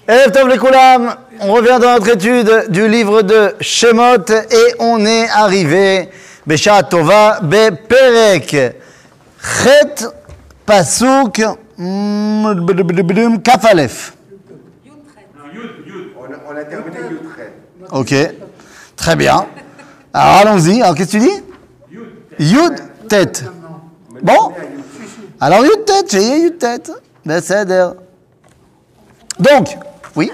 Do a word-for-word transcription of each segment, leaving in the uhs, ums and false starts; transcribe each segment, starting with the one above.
Erev Tov Lekoulam, on revient dans notre étude du livre de Shemot et on est arrivé Besha Tova Beperek Chet Pasuk Kafalef. On a terminé Yud-Chet. Ok, très bien. Alors allons-y, alors qu'est-ce que tu dis? Yud-Tet. Bon, alors Yud-Tet, j'ai Yud-Tet. Besséder. Donc, oui.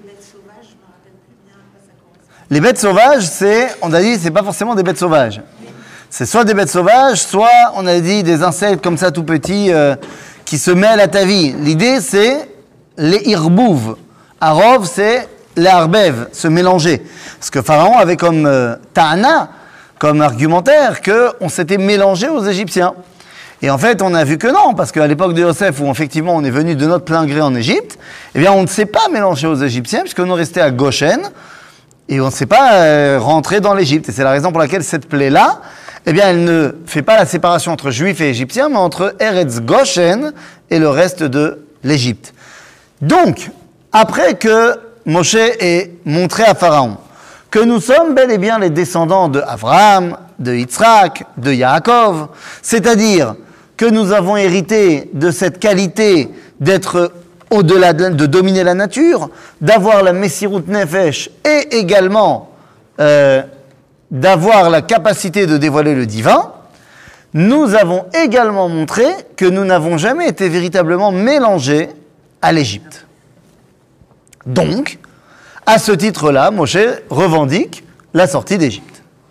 Les bêtes sauvages, c'est, on a dit, c'est pas forcément des bêtes sauvages. C'est soit des bêtes sauvages, soit, on a dit, des insectes comme ça tout petits euh, qui se mêlent à ta vie. L'idée, c'est les irbouv. Arov, c'est les arbev, se mélanger. Parce que Pharaon avait comme euh, ta'ana, comme argumentaire, qu'on s'était mélangé aux Égyptiens. Et en fait, on a vu que non, parce qu'à l'époque de Yosef, où effectivement on est venu de notre plein gré en Égypte, eh bien on ne s'est pas mélangé aux Égyptiens, puisqu'on est resté à Goshen, et on ne s'est pas euh, rentré dans l'Égypte. Et c'est la raison pour laquelle cette plaie-là, eh bien elle ne fait pas la séparation entre Juifs et Égyptiens, mais entre Eretz Goshen et le reste de l'Égypte. Donc, après que Moshe ait montré à Pharaon que nous sommes bel et bien les descendants de Abraham, de Yitzhak, de Yaakov, c'est-à-dire que nous avons hérité de cette qualité d'être au-delà de, de dominer la nature, d'avoir la Messirut Nefesh et également euh, d'avoir la capacité de dévoiler le divin, nous avons également montré que nous n'avons jamais été véritablement mélangés à l'Égypte. Donc, à ce titre-là, Moshe revendique la sortie d'Égypte.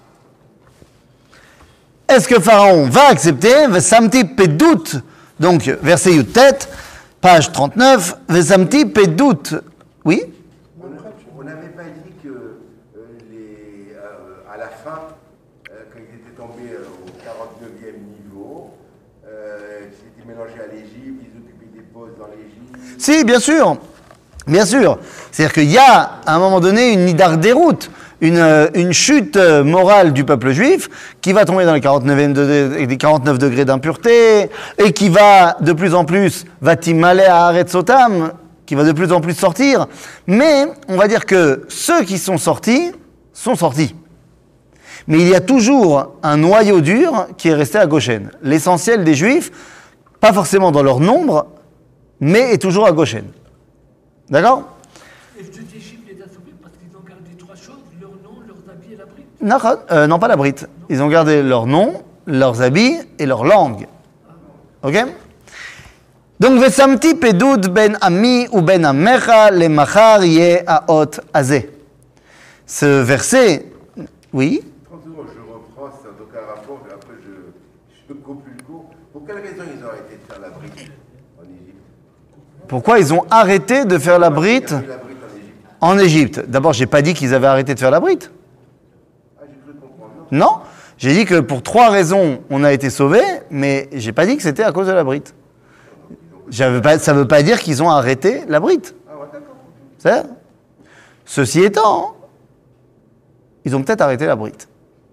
Est-ce que Pharaon va accepter? Vesamti pedout, donc verset Yud-Tet, page trente-neuf, Vesamti pedout. Oui? On n'avait pas dit que euh, les, euh, à la fin, euh, quand ils étaient tombés euh, au quarante-neuvième niveau, euh, qu'ils étaient mélangés à l'Égypte, ils occupaient des postes dans l'Égypte. Si, bien sûr. Bien sûr. C'est-à-dire qu'il y a, à un moment donné, une nidar déroute, une, une chute morale du peuple juif qui va tomber dans les quarante-neuf degrés d'impureté et qui va de plus en plus, va timalé à Aretzotam, qui va de plus en plus sortir. Mais on va dire que ceux qui sont sortis, sont sortis. Mais il y a toujours un noyau dur qui est resté à Goshen. L'essentiel des juifs, pas forcément dans leur nombre, mais est toujours à Goshen. D'accord? Et d'Égypte les a sauvés parce qu'ils ont gardé trois choses, leur nom, leurs habits et la brite. Non, euh, non, pas la brite. Ils ont gardé leur nom, leurs habits et leur langue. Ok? Donc, Vesamti pedoud ben ami ou ben amecha le machar ye aot azé. Ce verset, oui? trente secondes, je reprends, c'est donc un rapport, mais après je, je coupe le cours. Pour quelle raison ils ont arrêté de faire la brite en Égypte? Pourquoi ils ont arrêté de faire la brite en Égypte? D'abord, j'ai pas dit qu'ils avaient arrêté de faire la brite. Ah, j'ai cru comprendre. Non, j'ai dit que pour trois raisons, on a été sauvés, mais j'ai pas dit que c'était à cause de la brite. Pas, ça veut pas dire qu'ils ont arrêté la brite. Ah ouais, d'accord. C'est Ceci étant, ils ont peut-être arrêté la brite.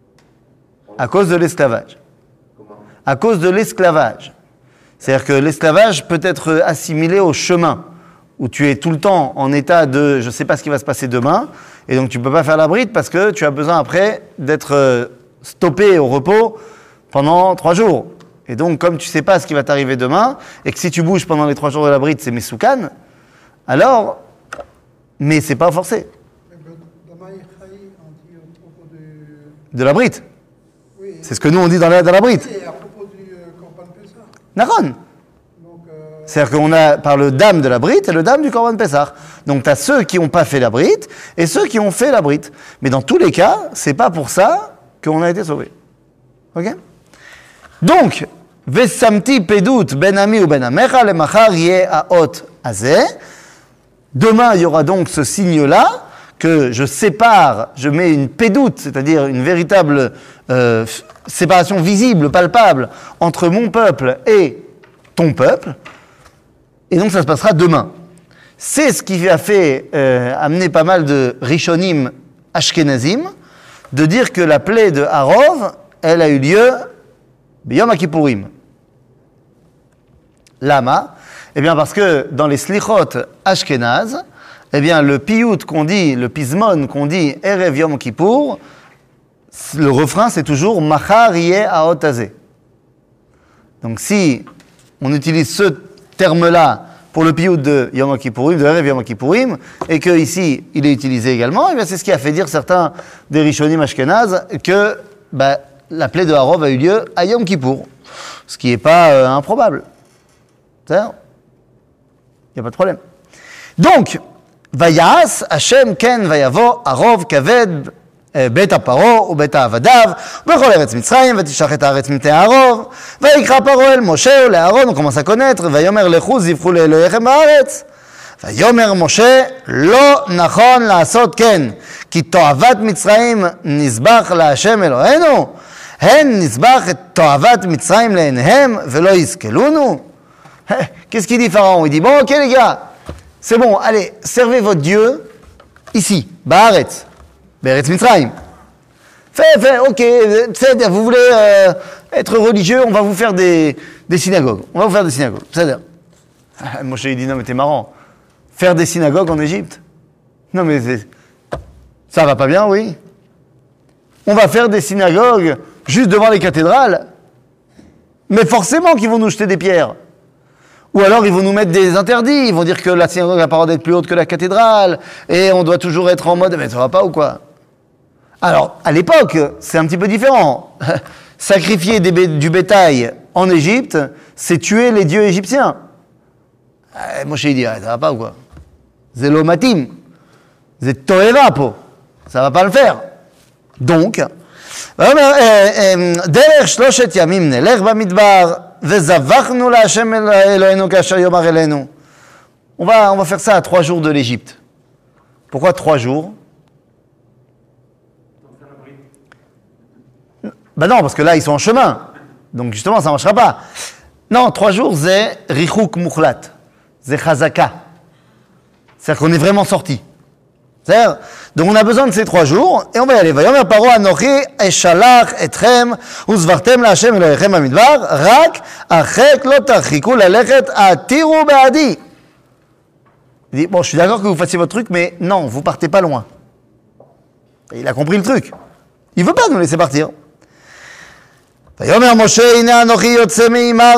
À cause de l'esclavage. Comment? À cause de l'esclavage. C'est-à-dire que l'esclavage peut être assimilé au chemin, où tu es tout le temps en état de « je ne sais pas ce qui va se passer demain », et donc tu ne peux pas faire la brite parce que tu as besoin après d'être stoppé au repos pendant trois jours. Et donc, comme tu ne sais pas ce qui va t'arriver demain, et que si tu bouges pendant les trois jours de la brite, c'est mesoukan, alors, mais c'est pas forcé. De la brite. C'est ce que nous on dit dans la, dans la brite. Naron. C'est-à-dire qu'on a par le dam de la brite et le dam du Korban Pessah. Donc tu as ceux qui n'ont pas fait la brite et ceux qui ont fait la brite. Mais dans tous les cas, c'est pas pour ça qu'on a été sauvés. Ok? Donc, Vesamti pedout ben ami ou ben amecha le machar ye aot azeh. Demain, il y aura donc ce signe-là que je sépare, je mets une pédoute, c'est-à-dire une véritable euh, séparation visible, palpable, entre mon peuple et ton peuple. Et donc ça se passera demain. C'est ce qui a fait euh, amener pas mal de Rishonim Ashkenazim, de dire que la plaie de Harov, elle a eu lieu B'Yom HaKippurim. Lama? Eh bien parce que dans les Slichot Ashkenaz, eh bien, le piyut qu'on dit, le pismon qu'on dit, Erev Yom Kippour, le refrain, c'est toujours Machar yeh haot hazeh. Donc, si on utilise ce terme-là pour le piyut de Yom Kippourim, de Erev Yom Kippourim, et que ici il est utilisé également, eh bien, c'est ce qui a fait dire certains des Rishonim Ashkenaz que bah, la plaie de Harov a eu lieu à Yom Kippour, ce qui n'est pas euh, improbable. C'est-à-dire, il n'y a pas de problème. Donc, Vayas, Hashem, Ken, Vayavo, Harov, Kaved, בית הפרעה ובית העבדיו, בכל ארץ מצרים, ותשלח את הארץ מטה הערוב, ויקרא פרעה אל משה ולאהרון, הוא commence à connaître, ויאמר לכו זבחו לאלוהיכם בארץ. ויאמר משה, לא נכון לעשות כן, כי תועבת מצרים נזבח להשם אלוהינו, הן נזבח את תועבת מצרים לעיניהם, ולא יזכלונו. Qu'est-ce qu'il dit Pharaon? Il dit, bon ok les gars, c'est bon, allez, servez votre Dieu ici, Baaretz. Beretz Mitzrayim. Fait, fait, ok, vous voulez euh, être religieux, on va vous faire des, des synagogues. On va vous faire des synagogues. C'est-à-dire, Moshe il dit, non mais t'es marrant. Faire des synagogues en Égypte? Non mais c'est, ça va pas bien, oui. On va faire des synagogues juste devant les cathédrales. Mais forcément qu'ils vont nous jeter des pierres. Ou alors ils vont nous mettre des interdits. Ils vont dire que la synagogue n'a pas le droit d'être plus haute que la cathédrale. Et on doit toujours être en mode, mais ça va pas ou quoi? Alors, à l'époque, c'est un petit peu différent. Sacrifier des bé- du bétail en Égypte, c'est tuer les dieux égyptiens. Euh, Moshe il dit, ah, ça va pas ou quoi? C'est l'omatim. C'est toeva po. Ça va pas le faire. Donc, דרך שלושת ימים נלך במדבר וזבחנו להשם אלוהינו כאשר יאמר אלינו. On va, on va faire ça à trois jours de l'Égypte. Pourquoi trois jours? Ben non, parce que là, ils sont en chemin. Donc, justement, ça ne marchera pas. Non, trois jours, c'est Richouk Mukhlat. C'est Chazaka. C'est-à-dire qu'on est vraiment sorti. C'est-à-dire, donc on a besoin de ces trois jours, et on va y aller. Vayomer Paro Anochi eshalach etchem uzvartem laHashem Elohechem bamidbar rak achek lo tarchiku lalechet atiru be'adi. Il dit, bon, je suis d'accord que vous fassiez votre truc, mais non, vous partez pas loin. Et il a compris le truc. Il veut pas nous laisser partir. ויאמר משה הנה אנוכי יוצא מעמר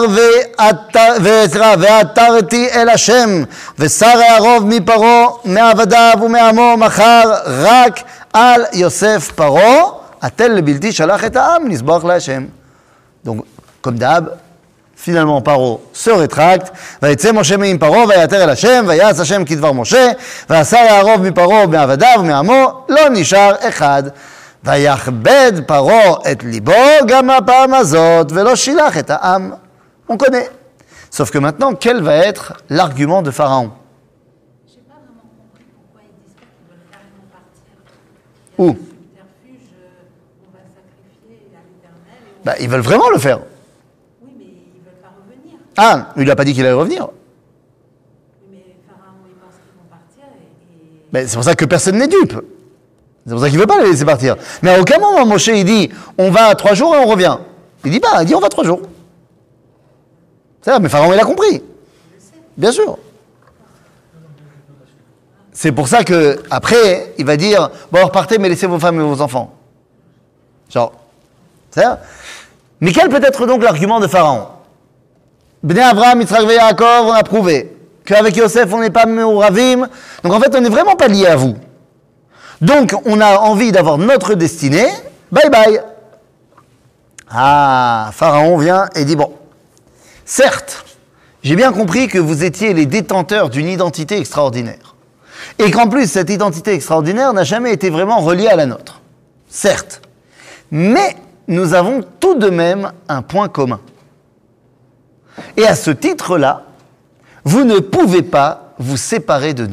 ועתרתי אל השם ושר הערוב מפרעה מעבדיו ומעמו מחר רק על יוסף פרעה התל לבלתי שלח את העם לסבוח להשם. Donc comme d'hab, finalement Paro se rétracte, ויצא משה מעם פרעה ויעתר אל השם ויעש השם כדבר משה והשר הערוב מפרעה מעבדיו ומעמו לא נשאר אחד. ויכבד פרעה את ליבו גם הפעם הזאת, ולא שילח את העם. On connaît. Sauf que maintenant, quel va être l'argument de Pharaon? Je n'ai pas vraiment compris pourquoi ils disent qu'ils veulent carrément partir. Où? Il y a un subterfuge, on va sacrifier à l'Éternel. Et on... Bah, ils veulent vraiment le faire. Oui, mais ils ne veulent pas revenir. Ah, il n'a pas dit qu'il allait revenir. Oui, mais Pharaon, il pense qu'ils vont partir et... et... Mais c'est pour ça que personne n'est dupe. C'est pour ça qu'il ne veut pas les laisser partir. Mais à aucun moment, Moshe, il dit, on va trois jours et on revient. Il dit pas, il dit, on va trois jours. C'est vrai, mais Pharaon, il a compris. Bien sûr. C'est pour ça que après, il va dire, bon, repartez, mais laissez vos femmes et vos enfants. Genre, c'est ça. Mais quel peut être donc l'argument de Pharaon? Bnei Avraham, Yitzhak et Yaakov, on a prouvé qu'avec Yosef, on n'est pas Meuravim. Donc en fait, on n'est vraiment pas lié à vous. Donc, on a envie d'avoir notre destinée, bye bye. Ah, Pharaon vient et dit, bon, certes, j'ai bien compris que vous étiez les détenteurs d'une identité extraordinaire. Et qu'en plus, cette identité extraordinaire n'a jamais été vraiment reliée à la nôtre. Certes. Mais nous avons tout de même un point commun. Et à ce titre-là, vous ne pouvez pas vous séparer de nous.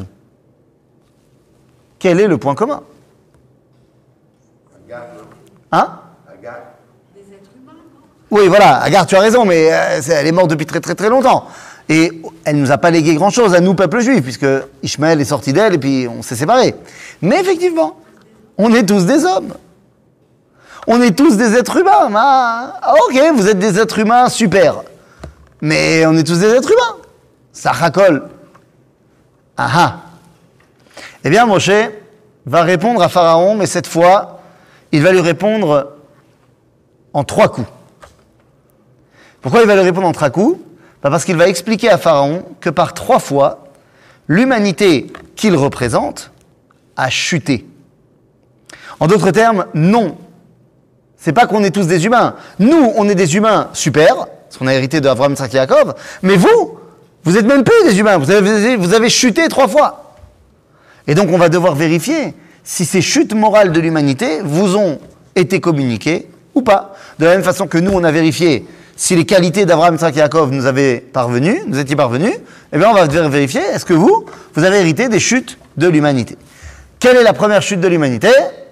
Quel est le point commun? Agar, Hein? Agar. Des êtres humains, non? Oui, voilà, Agar, tu as raison, mais euh, c'est- elle est morte depuis très très très longtemps. Et elle ne nous a pas légué grand-chose à nous, peuple juif, puisque Ishmaël est sorti d'elle et puis on s'est séparés. Mais effectivement, on est tous des hommes. On est tous des êtres humains. Ah, ah, ok, vous êtes des êtres humains, super. Mais on est tous des êtres humains. Ça racole. Ah ah. Eh bien, Moshe va répondre à Pharaon, mais cette fois, il va lui répondre en trois coups. Pourquoi il va lui répondre en trois coups? Parce qu'il va expliquer à Pharaon que par trois fois, l'humanité qu'il représente a chuté. En d'autres termes, non. C'est pas qu'on est tous des humains. Nous, on est des humains super, parce qu'on a hérité de Abraham, Yitzhak et Yaakov, mais vous, vous êtes même plus des humains, vous avez, vous avez chuté trois fois. Et donc on va devoir vérifier si ces chutes morales de l'humanité vous ont été communiquées ou pas. De la même façon que nous, on a vérifié si les qualités d'Abraham, Yitzhak et Yaakov nous avaient parvenu, nous étiez parvenus, eh bien on va vérifier, est-ce que vous, vous avez hérité des chutes de l'humanité. Quelle est la première chute de l'humanité?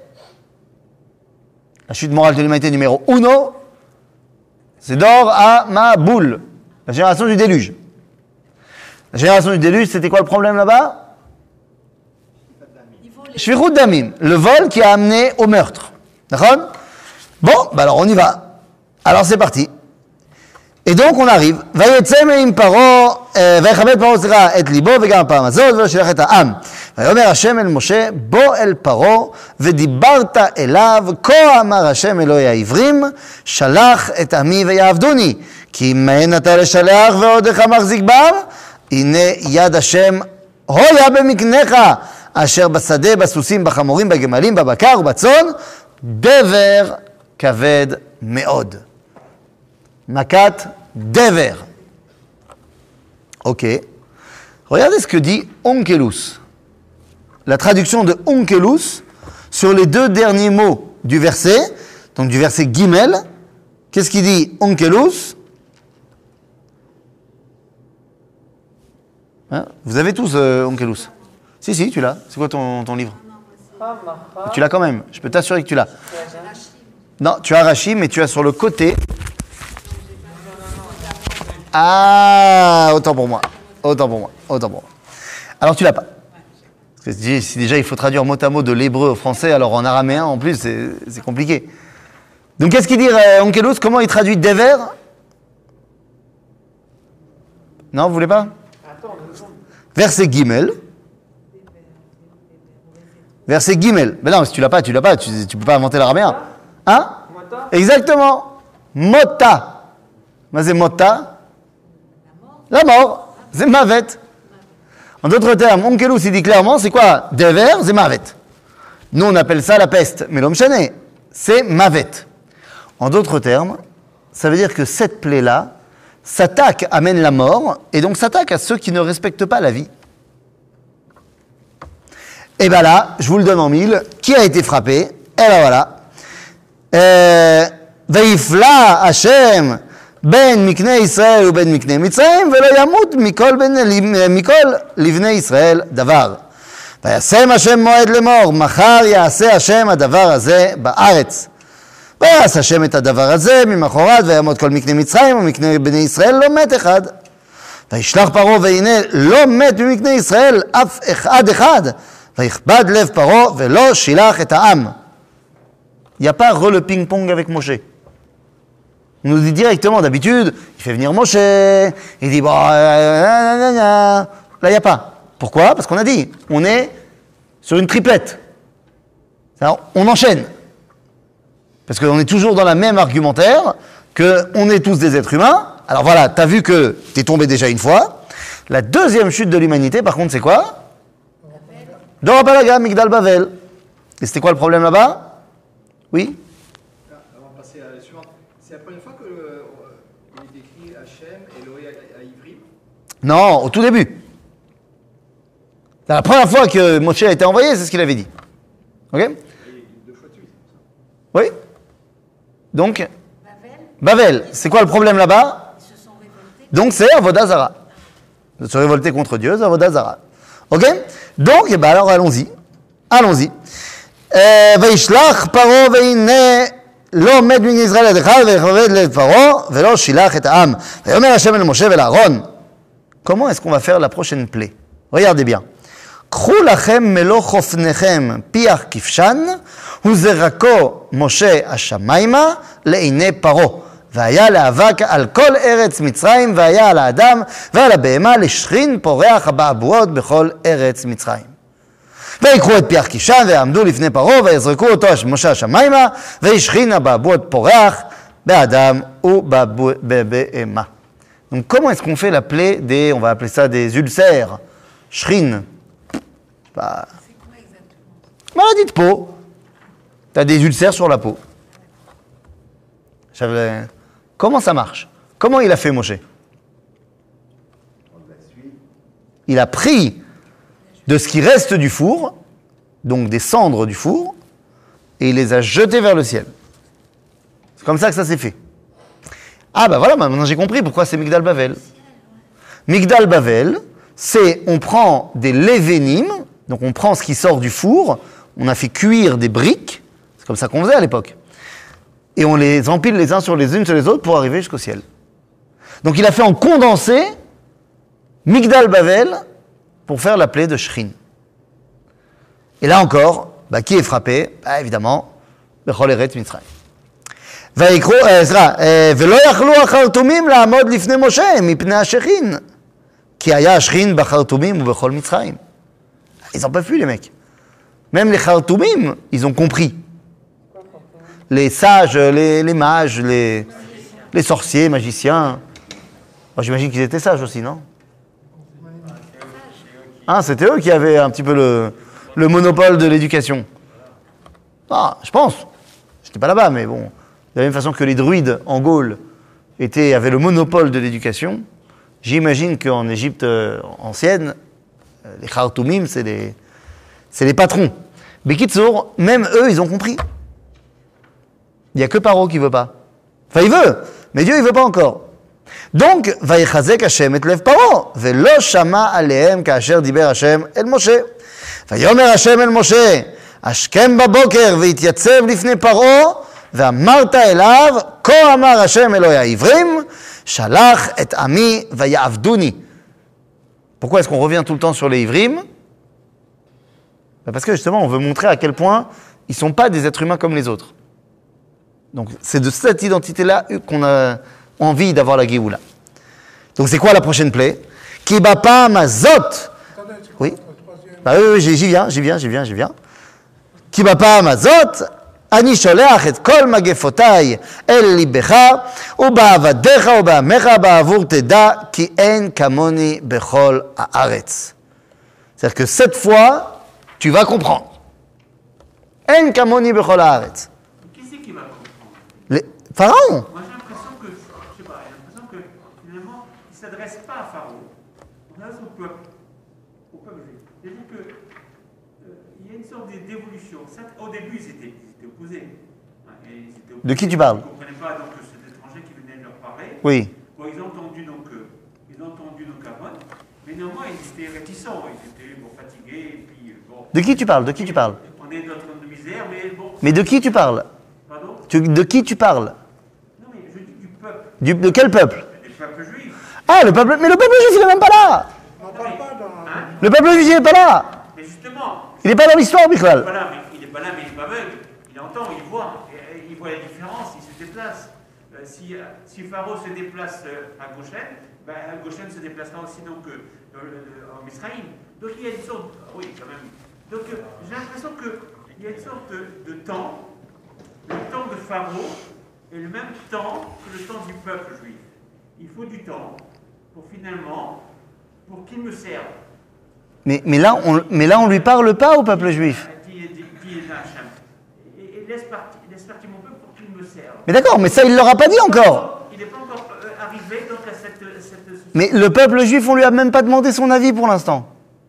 La chute morale de l'humanité numéro uno, c'est Dor à Maboul, la génération du déluge. La génération du déluge, c'était quoi le problème là-bas? Shvirut Damim, le vol qui a amené au meurtre. D'accord? Bon, bah alors on y va. Alors c'est parti. Et donc on arrive. ויצא מעם פרעה, ויכבד פרעה סליחה את ליבו וגם הפעם הזאת ולא שילח את העם. ויאמר השם אל משה בוא אל פרעה ודיברת אליו כה אמר השם אלוהי העברים שלח את עמי ויעבדוני כי ממאן אתה לשלח ועודך מחזיק בם הנה יד השם הויה במקנך אשר בשדה בסוסים בחמורים בגמלים בבקר ובצאן דבר כבד מאוד. Makat Dever. Ok. Regardez ce que dit Onkelos. La traduction de Onkelos sur les deux derniers mots du verset, donc du verset Gimel. Qu'est-ce qu'il dit Onkelos? Hein? Vous avez tous euh, Onkelos? Si, si, tu l'as. C'est quoi ton, ton livre? Tu l'as quand même. Je peux t'assurer que tu l'as. Non, tu as Rashi, mais tu as sur le côté. Ah, autant pour moi, autant pour moi, autant pour moi. Alors tu l'as pas. Parce que si déjà il faut traduire mot à mot de l'hébreu au français, alors en araméen en plus, c'est, c'est compliqué. Donc qu'est-ce qu'il dit euh, Onkelos? Comment il traduit Dever? Non, vous voulez pas? Verset Gimel. Verset Gimel. Mais non, si tu l'as pas, tu l'as pas, tu, tu peux pas inventer l'araméen. Hein? Exactement. Mota. Mais c'est Mota. La mort, c'est Mavet. En d'autres termes, Onkelos, il dit clairement, c'est quoi? Dever, c'est Mavet. Nous, on appelle ça la peste, mais l'homme chané, c'est Mavet. En d'autres termes, ça veut dire que cette plaie-là s'attaque, amène la mort, et donc s'attaque à ceux qui ne respectent pas la vie. Et bien là, je vous le donne en mille, qui a été frappé? Et ben voilà. Euh, Veifla Hashem בין מקנה ישראל ובין מקנה מצרים, ולא ימות מכל, בין, מכל לבני ישראל דבר. וישם השם מועד לאמור, מחר יעשה השם הדבר הזה בארץ. ויעש השם את הדבר הזה ממחרת, ויעמוד כל מקנה מצרים ומקנה בני ישראל לא מת אחד. וישלח פרעה והנה לא מת ממקנה ישראל אף אחד אחד. ויכבד לב פרעה ולא שילח את העם. Il n'y a pas re le ping-pong avec Moshe. On nous dit directement, d'habitude, il fait venir Moshe, il dit, bon, euh, gna, gna, gna. Là, il n'y a pas. Pourquoi? Parce qu'on a dit, on est sur une triplette. Alors, on enchaîne. Parce qu'on est toujours dans la même argumentaire, qu'on est tous des êtres humains. Alors voilà, tu as vu que tu es tombé déjà une fois. La deuxième chute de l'humanité, par contre, c'est quoi? Dor Balaga, Migdal Bavel. Et c'était quoi le problème là-bas? Oui? Non, au tout début. C'est la première fois que Moshe a été envoyé, c'est ce qu'il avait dit. Ok? Oui? Donc, Bavel, c'est quoi le problème là-bas? Donc c'est Avodah Zara. De se révolter contre Dieu, c'est Avodah Zara. Ok? Donc, eh ben alors allons-y. Allons-y. וישלח פרעה והנה לא מת מבני ישראל עד אחד ויכבד לב פרעה ולא שילח את העם. ויאמר השם אל משה ואל אהרון. Comment est-ce qu'on va faire la prochaine plaie? Regardez bien. קחו לכם מלוא חופניכם פיח כבשן וזרקו משה השמיימה לעיני פרעה. והיה לאבק על כל ארץ מצרים והיה על האדם ועל הבהמה לשכין פורח הבעבועות בכל ארץ מצרים. ויקחו את פי קישן ויעמדו לפני פרעה ויזרקו אותו משה השמיימה וישכינה באבעות פורח באדם ובבהמה. Donc comment est-ce qu'on fait la plaie des, on va appeler ça des ulcères, shrine, bah, C'est quoi exactement? maladie de peau. Tu as des ulcères sur la peau. J'avais... Comment ça marche? Comment il a fait Moshe? Il a pris de ce qui reste du four, donc des cendres du four, et il les a jetées vers le ciel. C'est comme ça que ça s'est fait. Ah bah voilà, maintenant j'ai compris pourquoi c'est Migdal Bavel. Migdal Bavel, c'est on prend des lévénim, donc on prend ce qui sort du four, on a fait cuire des briques, c'est comme ça qu'on faisait à l'époque, et on les empile les uns sur les unes sur les autres pour arriver jusqu'au ciel. Donc il a fait en condensé Migdal Bavel pour faire la plaie de Shrin. Et là encore, bah, qui est frappé? Bah, évidemment, Bechol Eretz Mitzrayim. ויקחו, סליחה, ולא יכלו החרטומים לעמוד לפני משה מפני השכין, כי היה השכין בחרטומים ובכל מצרים. Ils n'en peuvent plus, les mecs. Même les khartoumim, ils ont compris. Les sages, les, les mages, les, les sorciers, magiciens. Moi, j'imagine qu'ils étaient sages aussi, non? Ah, c'était eux qui avaient un petit peu le, le monopole de l'éducation. Ah, je pense. J'étais pas là-bas, mais bon. De la même façon que les druides en Gaule étaient, avaient le monopole de l'éducation, j'imagine qu'en Égypte euh, ancienne, euh, les khartoumim, c'est les, c'est les patrons. Bekitsour, même eux, ils ont compris. Il n'y a que Paro qui ne veut pas. Enfin, il veut, mais Dieu, il ne veut pas encore. Donc, Vayichazek Hashem et lev Paro, velo shama alehem kaasher diber Hashem el Moshe. Vayomer Hashem el Moshe, ashkem baboker veityatzeb lifnei Paro, ואמרת אליו, כה אמר השם אלוהי העברים, שלח את עמי ויעבדוני. Pourquoi est-ce qu'on revient tout le temps sur les Ivrim? Parce que justement, on veut montrer à quel point ils ne sont pas des êtres humains comme les autres. Donc c'est de cette identité-là qu'on a envie d'avoir la Géoula. Donc c'est quoi la prochaine plaie? Ki bapam azot. Oui. Bah oui, oui, j'y viens, j'y viens, j'y viens, j'y viens. Ki bapam azot. אני שולח את כל מגפותיי אל ליבך ובעבדיך ובעמך בעבור תדע כי אין כמוני בכל הארץ. C'est-à-dire que cette fois, tu vas comprendre. אין כמוני בכל הארץ. Qui c'est qui va comprendre? Le Pharaon. Moi j'ai l'impression que, je sais pas, j'ai l'impression que finalement, il ne s'adresse pas à Pharaon, on s'adresse au peuple, au peuple juif. C'est-à-dire que euh, il y a une sorte d'évolution. Au début, ils étaient, ils étaient opposés. Hein, et ils étaient opposés. De qui tu parles? Ils ne comprenaient pas donc cet étranger qui venait de leur parler. Oui. Bon, ils ont entendu donc, euh, ils ont entendu donc Aaron, mais néanmoins ils étaient réticents, ils étaient bon, fatigués, et puis euh, bon. De qui tu parles? De qui tu parles? On est dans notre misère, mais bon. Mais de qui tu parles? Pardon? Tu, de qui tu parles? Non, mais je dis du peuple, Du, de quel peuple? du peuple juif. Ah, le peuple. Mais le peuple juif, il n'est même pas là. On parle pas dans. Hein? Le peuple juif, il n'est pas là. Mais justement. Il n'est pas dans l'histoire, Il n'est Bichlal. pas là, mais il n'est pas là, mais il n'est pas aveugle. Il entend, il voit, et, et il voit la différence, il se déplace. Euh, si, euh, si Pharaon se déplace euh, à Goshen, ben, Goshen se déplacera aussi donc euh, euh, en Israël. Donc il y a une sorte, oui quand même. Donc euh, j'ai l'impression qu'il y a une sorte de, de temps, le temps de Pharaon est le même temps que le temps du peuple juif. Il faut du temps pour finalement, pour qu'il me serve. Mais, mais, là, on, mais là, on lui parle pas au peuple juif. Dit, dit, dit Hachem. Et, et laisse, partir, laisse partir mon peuple pour qu'il me serve. Mais d'accord, mais ça, il ne leur a pas dit encore. Il n'est pas encore euh, arrivé donc à cette, cette... Mais le peuple juif, on lui a même pas demandé son avis pour l'instant.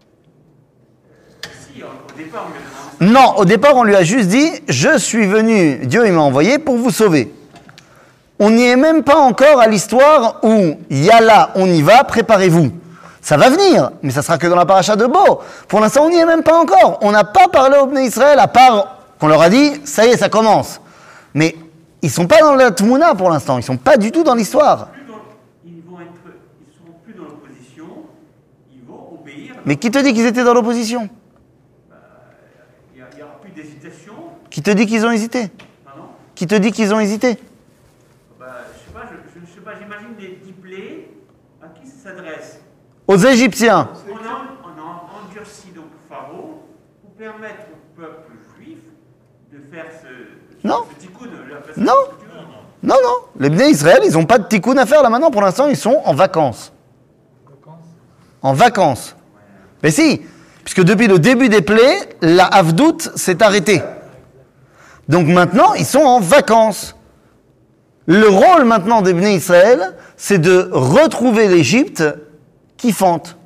Si, au départ, on lui a demandé. Non, au départ, on lui a juste dit « Je suis venu, Dieu il m'a envoyé pour vous sauver ». On n'y est même pas encore à l'histoire où « Yalla, on y va, préparez-vous ». Ça va venir, mais ça sera que dans la paracha de Bo. Pour l'instant, on n'y est même pas encore. On n'a pas parlé au Bnei Israël, à part qu'on leur a dit « Ça y est, ça commence ». Mais ils ne sont pas dans la Tmouna pour l'instant, ils ne sont pas du tout dans l'histoire. Ils vont être, ils seront plus dans l'opposition, ils vont obéir. Mais qui te dit qu'ils étaient dans l'opposition? Il n'y aura plus d'hésitation. Qui te dit qu'ils ont hésité? Pardon? Qui te dit qu'ils ont hésité? Bah, je sais pas, je, je, je sais pas, j'imagine des diplés à qui ça s'adresse. Aux Égyptiens. On a, on a endurci donc Pharaon, pour permettre au peuple juif de faire ce, Non. ce tikkun. Non. Non, non. Les Bnei Israël, ils n'ont pas de tikkun à faire là maintenant. Pour l'instant, ils sont en vacances. En vacances. Mais si, puisque depuis le début des plaies, la Havdout s'est arrêtée. Donc maintenant, ils sont en vacances. Le rôle maintenant des Bnei Israël, c'est de retrouver l'Égypte kiffante.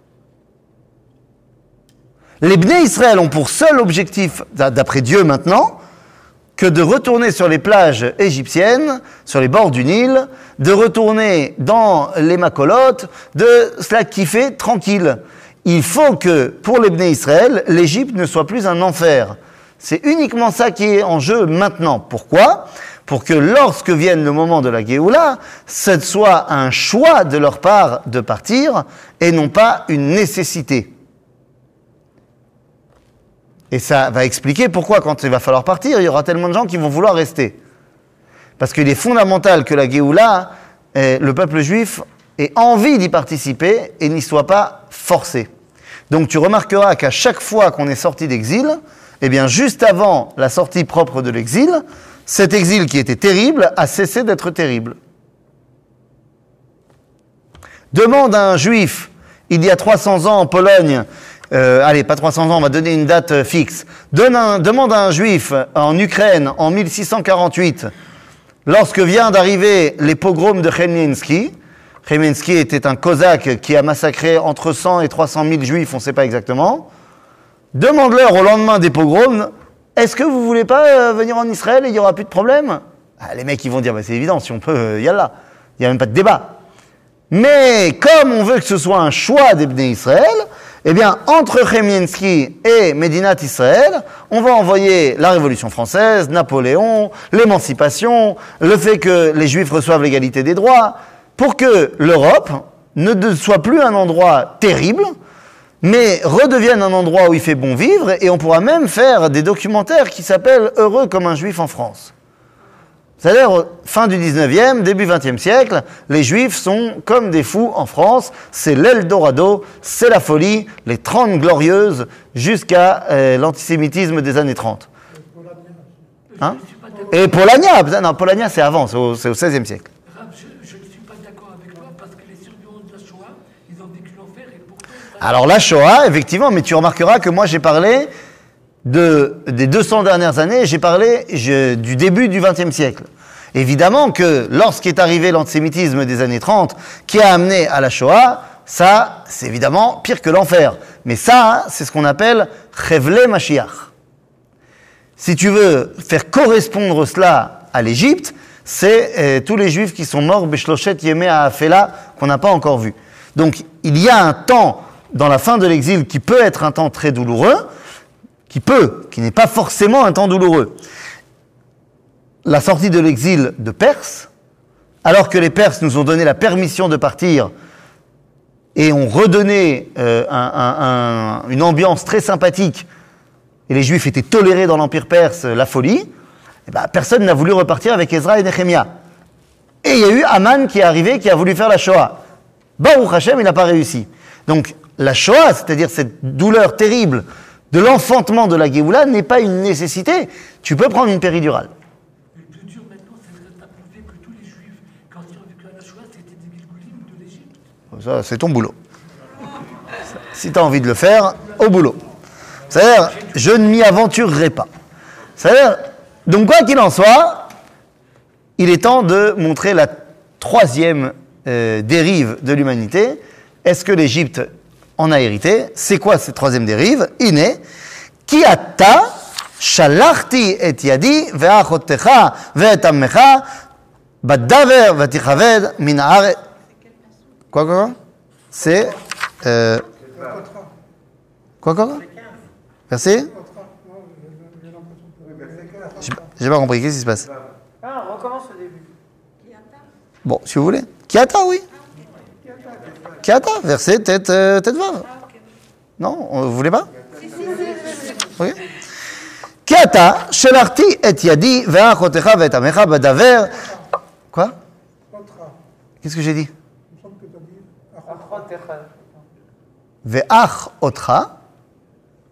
Les Bnei Israël ont pour seul objectif, d'après Dieu maintenant, que de retourner sur les plages égyptiennes, sur les bords du Nil, de retourner dans les Makolotes, de cela kiffer tranquille. Il faut que, pour les Bnei Israël, l'Égypte ne soit plus un enfer. C'est uniquement ça qui est en jeu maintenant. Pourquoi ? Pour que lorsque vienne le moment de la Géoula, ce soit un choix de leur part de partir et non pas une nécessité. Et ça va expliquer pourquoi, quand il va falloir partir, il y aura tellement de gens qui vont vouloir rester. Parce qu'il est fondamental que la Géoula, eh, le peuple juif, ait envie d'y participer et n'y soit pas forcé. Donc tu remarqueras qu'à chaque fois qu'on est sorti d'exil, eh bien juste avant la sortie propre de l'exil, cet exil qui était terrible a cessé d'être terrible. Demande à un juif, il y a trois cents ans en Pologne, Euh, allez, pas trois cents ans, on va donner une date euh, fixe. Donne un, demande à un juif en Ukraine en mille six cent quarante-huit, lorsque vient d'arriver les pogroms de Chmelnytsky. Chmelnytsky était un cosaque qui a massacré entre cent et trois cent mille juifs, on ne sait pas exactement. Demande-leur au lendemain des pogroms, est-ce que vous ne voulez pas euh, venir en Israël et il n'y aura plus de problème ? Ah, les mecs ils vont dire, bah, c'est évident, si on peut, euh, yallah. Il n'y a même pas de débat. Mais comme on veut que ce soit un choix des Bnei Israël, eh bien, entre Chmelnytsky et Médinat Israël, on va envoyer la Révolution française, Napoléon, l'émancipation, le fait que les Juifs reçoivent l'égalité des droits, pour que l'Europe ne soit plus un endroit terrible, mais redevienne un endroit où il fait bon vivre, et on pourra même faire des documentaires qui s'appellent « Heureux comme un Juif en France ». C'est-à-dire, fin du dix-neuvième, début vingtième siècle, les Juifs sont comme des fous en France, c'est l'Eldorado, c'est la folie, les trente glorieuses, jusqu'à euh, l'antisémitisme des années trente. Hein ? Et Polania, non, Polania c'est avant, c'est au, c'est au seizième siècle. Je, je ne suis pas d'accord avec toi parce que les survivants de la Shoah, ils ont vécu l'enfer et pourtant... Alors la Shoah, effectivement, mais tu remarqueras que moi j'ai parlé de, des deux cents dernières années, j'ai parlé je, du début du vingtième siècle. Évidemment que lorsqu'est arrivé l'antisémitisme des années trente, qui a amené à la Shoah, ça, c'est évidemment pire que l'enfer. Mais ça, c'est ce qu'on appelle Chevle Mashiach. Si tu veux faire correspondre cela à l'Égypte, c'est euh, tous les Juifs qui sont morts, Beshloshet Yemé Afela, qu'on n'a pas encore vu. Donc, il y a un temps dans la fin de l'exil qui peut être un temps très douloureux, qui peut, qui n'est pas forcément un temps douloureux. La sortie de l'exil de Perse, alors que les Perses nous ont donné la permission de partir et ont redonné euh, un, un, un, une ambiance très sympathique, et les Juifs étaient tolérés dans l'Empire perse, la folie, et ben, personne n'a voulu repartir avec Ezra et Nehemia. Et il y a eu Aman qui est arrivé, qui a voulu faire la Shoah. Baruch Hashem, il n'a pas réussi. Donc la Shoah, c'est-à-dire cette douleur terrible de l'enfantement de la Géoula, n'est pas une nécessité. Tu peux prendre une péridurale. Le plus dur maintenant, c'est de t'approuver que tous les Juifs, quand ils ont vécu à la Shoah, c'était des Gilgulim de l'Égypte. Ça, c'est ton boulot. Si tu as envie de le faire, au boulot. C'est-à-dire, je ne m'y aventurerai pas. C'est-à-dire, donc quoi qu'il en soit, il est temps de montrer la troisième euh, dérive de l'humanité. Est-ce que l'Égypte en a hérité? C'est quoi cette troisième dérive? Iné, ki ata shalachti et yadi ve'achottecha ve'etammecha badaver ve'tichaved min haaretz. Quoi, quoi, quoi? C'est... Euh, quoi, quoi, quoi? Verset? J'ai pas, j'ai pas compris, qu'est-ce qui se passe? Ah, on recommence au début. Bon, si vous voulez. Kiata, oui. Kiata, verset tête, euh, tête vav. Non, vous voulez pas? Oui. Kiata, shelarti et yadi ve'achotecha ve'etamecha badaver. Quoi? Qu'est-ce que j'ai dit? Ve'ach otra.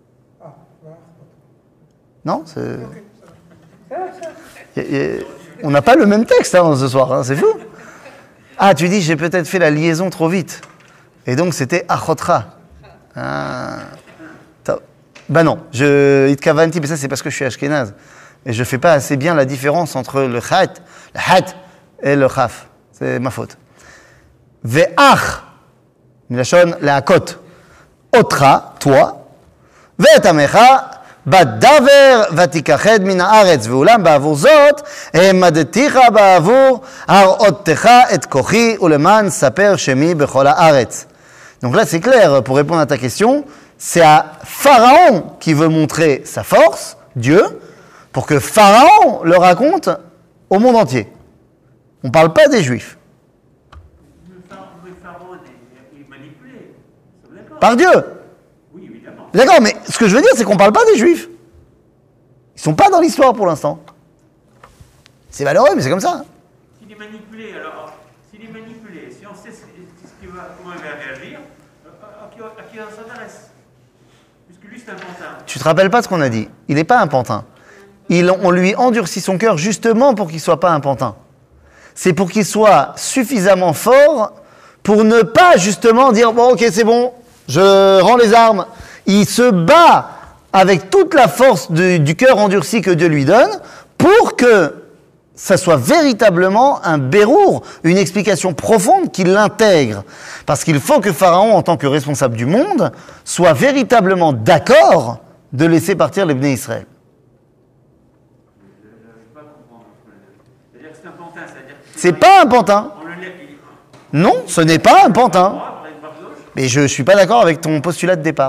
Non c'est... Y a, y a... On n'a pas le même texte hein, ce soir, hein, c'est fou. Ah, tu dis, j'ai peut-être fait la liaison trop vite. Et donc, c'était Achotra. Ah. Ben non, je Itkavanti, mais ça, c'est parce que je suis Ashkenaz. Et je ne fais pas assez bien la différence entre le Chat, le Hat et le Chaf. C'est ma faute. Ve'ach, milachon, le'akot. Otra, toi. Ve'etamecha. בדבר ותיכחד מן הארץ, ואולם בעבור זאת העמדתיך בעבור הראותך את כוחי ולמען ספר שמי בכל הארץ. Donc là c'est clair, pour répondre à ta question, c'est à Pharaon qui veut montrer sa force, Dieu, pour que Pharaon le raconte au monde entier. On ne parle pas des Juifs. Mais Pharaon est manipulé. Par Dieu. D'accord, mais ce que je veux dire, c'est qu'on ne parle pas des Juifs. Ils ne sont pas dans l'histoire pour l'instant. C'est malheureux, mais c'est comme ça. S'il est manipulé, alors, s'il est manipulé, si on sait ce, ce qu'il va, comment il va réagir, à qui, à qui on s'adresse? Puisque lui, c'est un pantin. Tu te rappelles pas ce qu'on a dit? Il n'est pas un pantin. Il, on lui endurcit son cœur justement pour qu'il ne soit pas un pantin. C'est pour qu'il soit suffisamment fort pour ne pas justement dire « Bon, ok, c'est bon, je rends les armes ». Il se bat avec toute la force de, du cœur endurci que Dieu lui donne pour que ça soit véritablement un bérour, une explication profonde qui l'intègre. Parce qu'il faut que Pharaon, en tant que responsable du monde, soit véritablement d'accord de laisser partir les Bnei Israël. Je ne peux pas comprendre. C'est-à-dire que c'est un pantin, c'est-à-dire que c'est pas un pantin. On le lève, non, ce n'est pas un pantin. Mais je ne suis pas d'accord avec ton postulat de départ.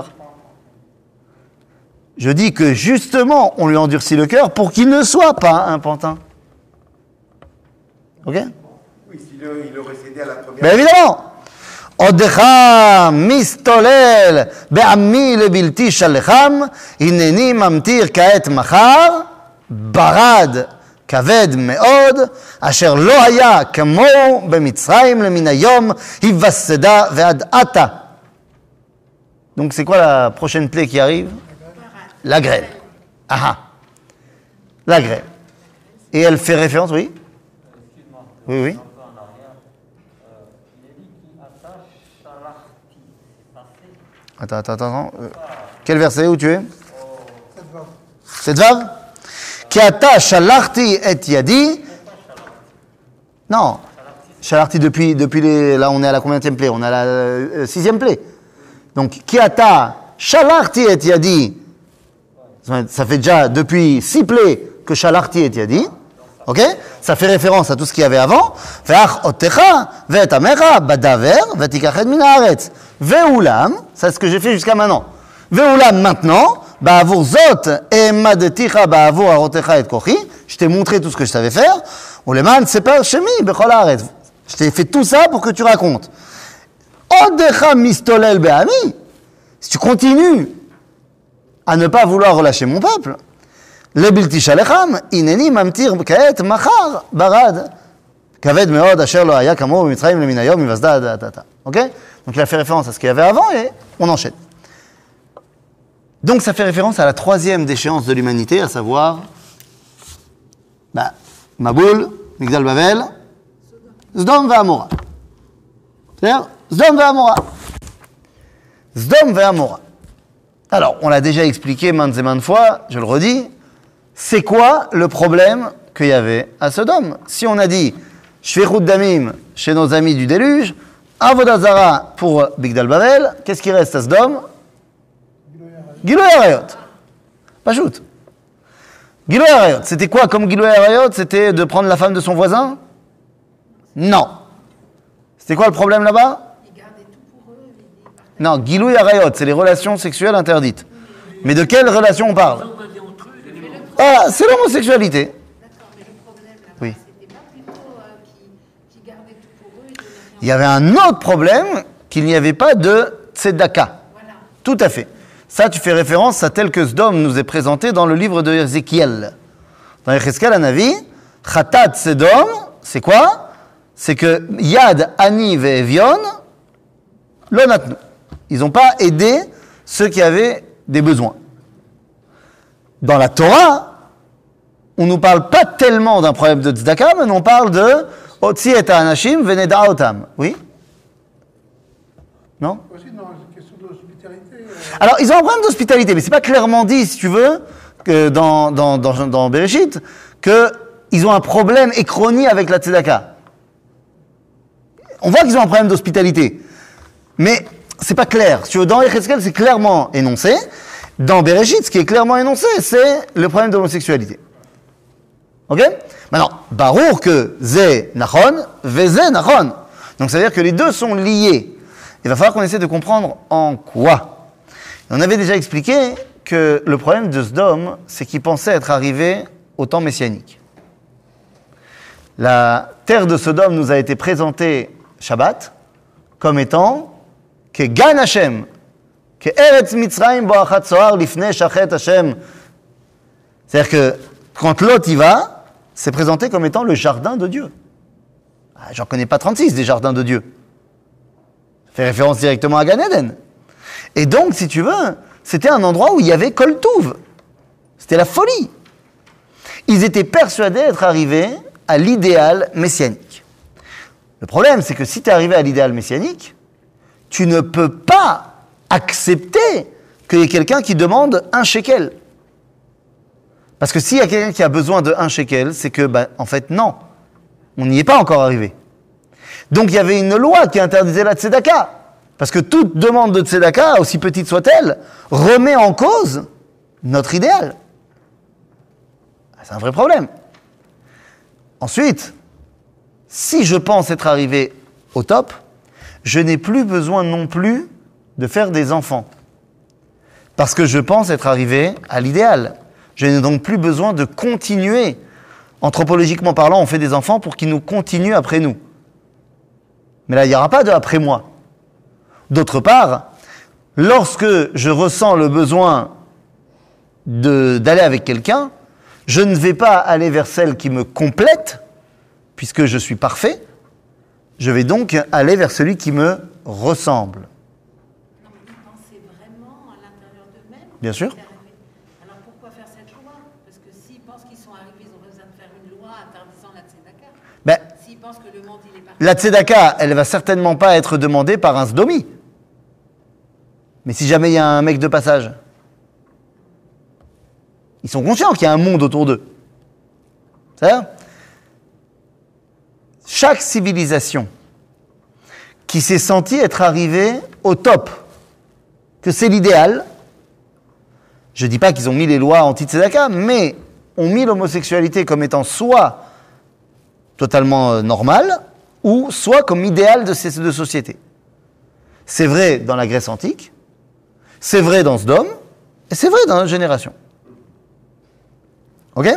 Je dis que justement, on lui endurcit le cœur pour qu'il ne soit pas un pantin. Ok? Oui, sinon il aurait cédé à la première. Bien évidemment. Odecha mistolel be'ami lebilti shalecham hineni mamtir kaet machar barad kaved meod asher lo haya kamo bemitzrayim lemin hayom hivasseda ve'ad ata. Donc c'est quoi la prochaine plaie qui arrive? La grêle. Ah ah. La grêle. Et elle fait référence, oui? Excuse-moi. Oui, oui. Un peu en arrière. Euh, il est dit qui attache Shalachti. C'est passé. Attends, attends, attends. Euh, quel verset où tu es? Cette vav. Qui attache Shalachti et Yadi. Non. Shalachti depuis, depuis les. Là, on est à la combienième plaie? On est à la euh, sixième plaie. Donc, qui attache Shalachti et Yadi. Ça fait déjà depuis six plaies que Shalachti et Yadi. Ok? Ça fait référence à tout ce qu'il y avait avant. Ve'ach otecha, ve'etamecha, badaver, ve'tikached min haaretz. Ve'ulam, c'est ce que j'ai fait jusqu'à maintenant. Ve'ulam maintenant, ba'avur zot, emadeticha ba'avur harotecha et kochi. Je t'ai montré tout ce que je savais faire. Uleman seper shemi bechol haaretz. Je t'ai fait tout ça pour que tu racontes. Odecha mistolel be'ami. Si tu continues à ne pas vouloir relâcher mon peuple, le bilti shalecham, ineni mamtir kaet machar barad, kaved meod asher lo haya kamo b'mitzrayim lemin hayom ivasda datata. Ok? Donc il a fait référence à ce qu'il y avait avant et on enchaîne. Donc ça fait référence à la troisième déchéance de l'humanité, à savoir, bah, Maboul, Migdal Bavel, Sdom ve'Amora. C'est-à-dire, Sdom ve'Amora. Sdom ve'Amora. Alors, on l'a déjà expliqué maintes et maintes fois, je le redis, c'est quoi le problème qu'il y avait à Sodome? Si on a dit Shvichut Damim chez nos amis du déluge, Avodah Zara pour Migdal Bavel, qu'est-ce qui reste à Sodome? Giloy Arayot. Pas shoot. Giloy Arayot. C'était quoi comme Giloy Arayot? C'était de prendre la femme de son voisin? Non. C'était quoi le problème là-bas? Non, Giloui Arayot, c'est les relations sexuelles interdites. Mais de quelle relation on parle? Ah, c'est l'homosexualité. D'accord, mais le problème là-bas, Oui. c'était pas plutôt euh, qui, qui gardaient tout pour eux et donnaient rien. Il y avait un autre problème, qu'il n'y avait pas de tzedaka. Voilà. Tout à fait. Ça, tu fais référence à tel que Sdom nous est présenté dans le livre de Ézéchiel. Dans Yecheskel Hanavi, Chatat Sodom, c'est quoi? C'est que Yad Ani ve'Evion, lo natnu. Ils n'ont pas aidé ceux qui avaient des besoins. dans la Torah, on ne nous parle pas tellement d'un problème de tzedaka, mais on parle de Otzi et Anashim veneda otam. Oui? Non? Aussi dans la question de l'hospitalité. euh, Alors, ils ont un problème d'hospitalité, mais c'est pas clairement dit, si tu veux, que dans, dans, dans, dans Bereshit, qu'ils ont un problème écroni avec la tzedaka. On voit qu'ils ont un problème d'hospitalité. Mais c'est pas clair. Si tu veux, dans Yechezkel, c'est clairement énoncé. Dans Bereshit, ce qui est clairement énoncé, c'est le problème de l'homosexualité. Ok? Maintenant, Barour que Zé Nachon, Vézé Nachon. Donc ça veut dire que les deux sont liés. Il va falloir qu'on essaie de comprendre en quoi. On avait déjà expliqué que le problème de Sdom, c'est qu'il pensait être arrivé au temps messianique. La terre de Sodome nous a été présentée Shabbat comme étant que Gan Hashem, que Eretz Mitzrayim Boachat Sohar Lifnei Shachet Hashem. C'est-à-dire que quand Lot y va, c'est présenté comme étant le jardin de Dieu. Ah, j'en connais pas trente-six des jardins de Dieu. Ça fait référence directement à Gan Eden. Et donc, si tu veux, c'était un endroit où il y avait Kol Touv. C'était la folie. Ils étaient persuadés d'être arrivés à l'idéal messianique. Le problème, c'est que si tu es arrivé à l'idéal messianique, tu ne peux pas accepter qu'il y ait quelqu'un qui demande un shekel. Parce que s'il y a quelqu'un qui a besoin de un shekel, c'est que, bah, en fait, non. On n'y est pas encore arrivé. Donc, il y avait une loi qui interdisait la tzedaka. Parce que toute demande de tzedaka, aussi petite soit-elle, remet en cause notre idéal. C'est un vrai problème. Ensuite, si je pense être arrivé au top, je n'ai plus besoin non plus de faire des enfants. Parce que je pense être arrivé à l'idéal. Je n'ai donc plus besoin de continuer. Anthropologiquement parlant, on fait des enfants pour qu'ils nous continuent après nous. Mais là, il n'y aura pas de après moi. D'autre part, lorsque je ressens le besoin de, d'aller avec quelqu'un, je ne vais pas aller vers celle qui me complète, puisque je suis parfait. Je vais donc aller vers celui qui me ressemble. Non, mais ils pensaient vraiment à l'intérieur d'eux-mêmes. Bien sûr. Alors pourquoi faire cette loi? Parce que s'ils pensent qu'ils sont arrivés, ils ont besoin de faire une loi interdisant la tzedaka. Ben, S'ils pensent que le monde, il est parfait. la tzedaka, elle va certainement pas être demandée par un sdomi. Mais si jamais il y a un mec de passage, ils sont conscients qu'il y a un monde autour d'eux. C'est-à-dire, chaque civilisation qui s'est sentie être arrivée au top, que c'est l'idéal, je ne dis pas qu'ils ont mis les lois anti-tzedaka, mais ont mis l'homosexualité comme étant soit totalement euh, normale, ou soit comme idéal de ces deux sociétés. C'est vrai dans la Grèce antique, c'est vrai dans Sdom, et c'est vrai dans notre génération. Ok?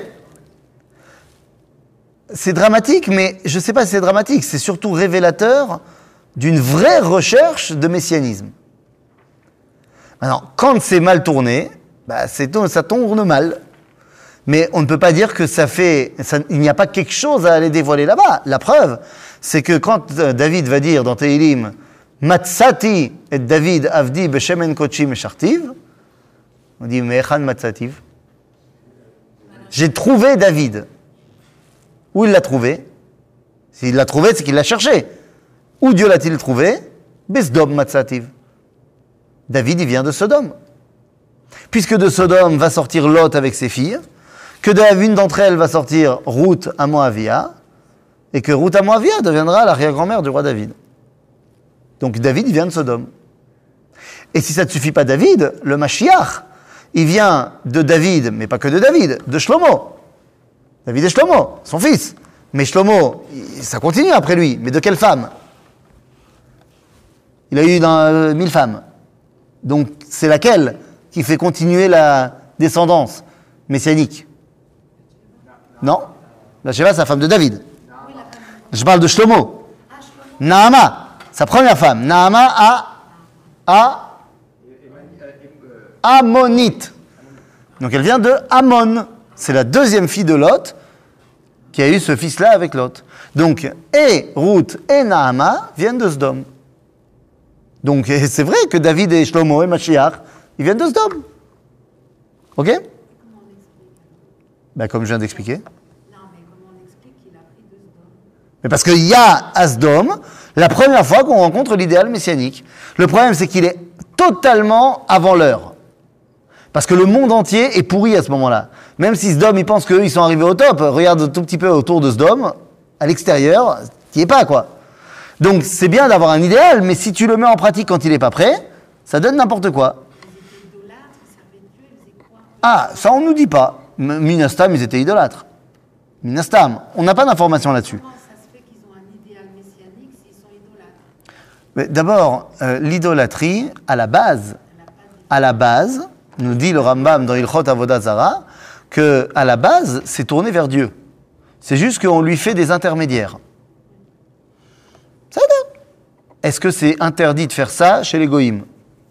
C'est dramatique, mais je ne sais pas si c'est dramatique, c'est surtout révélateur d'une vraie recherche de messianisme. Maintenant, quand c'est mal tourné, bah c'est, ça tourne mal. Mais on ne peut pas dire que ça fait... Ça, il n'y a pas quelque chose à aller dévoiler là-bas. La preuve, c'est que quand David va dire dans Tehilim « Matsati et David avdi beshemen kochi meshartiv » on dit « Me'echan matsativ » J'ai trouvé David. Où il l'a trouvé? S'il l'a trouvé, c'est qu'il l'a cherché. Où Dieu l'a-t-il trouvé? Besdom matsativ. David, il vient de Sodome. Puisque de Sodome va sortir Lot avec ses filles, que de l'une d'entre elles va sortir Ruth à Moavia, et que Ruth à Moavia deviendra l'arrière-grand-mère du roi David. Donc David, il vient de Sodome. Et si ça ne suffit pas David, le Mashiach, il vient de David, mais pas que de David, de Shlomo. David et Shlomo, son fils. Mais Shlomo, ça continue après lui. Mais de quelle femme? Il a eu dans, euh, mille femmes. Donc c'est laquelle qui fait continuer la descendance messianique? Non? Bathsheba, c'est la femme de David. Je parle de Shlomo. Naama, sa première femme. Naama a, a Ammonite. Donc elle vient de Ammon. C'est la deuxième fille de Lot qui a eu ce fils-là avec Lot. Donc, et Ruth et Naama viennent de Sdom. Donc c'est vrai que David et Shlomo et Mashiach, ils viennent de Sdom. Ok? Comment on Ben, comme je viens d'expliquer. Non, mais comment on explique qu'il a pris deux Sdom? Mais parce qu'il y a à Sdom, la première fois qu'on rencontre l'idéal messianique. Le problème, c'est qu'il est totalement avant l'heure. Parce que le monde entier est pourri à ce moment-là. Même si Sdom, ils pensent qu'eux, ils sont arrivés au top. Regarde un tout petit peu autour de Sdom, à l'extérieur, t'y es pas, quoi. Donc, c'est bien d'avoir un idéal, mais si tu le mets en pratique quand il n'est pas prêt, ça donne n'importe quoi. Ils étaient idolâtres, ils servaient Dieu, ils faisaient quoi? Ah, ça, on nous dit pas. M- Minastam, ils étaient idolâtres. Minastam. On n'a pas d'informations là-dessus. Comment ça se fait qu'ils ont un idéal messianique s'ils sont idolâtres? Mais d'abord, euh, l'idolâtrie, à la base, à la base, nous dit le Rambam dans Ilchot Avodah Zara, que à la base, c'est tourné vers Dieu. C'est juste qu'on lui fait des intermédiaires. Ça va. Est-ce que c'est interdit de faire ça chez les goïms?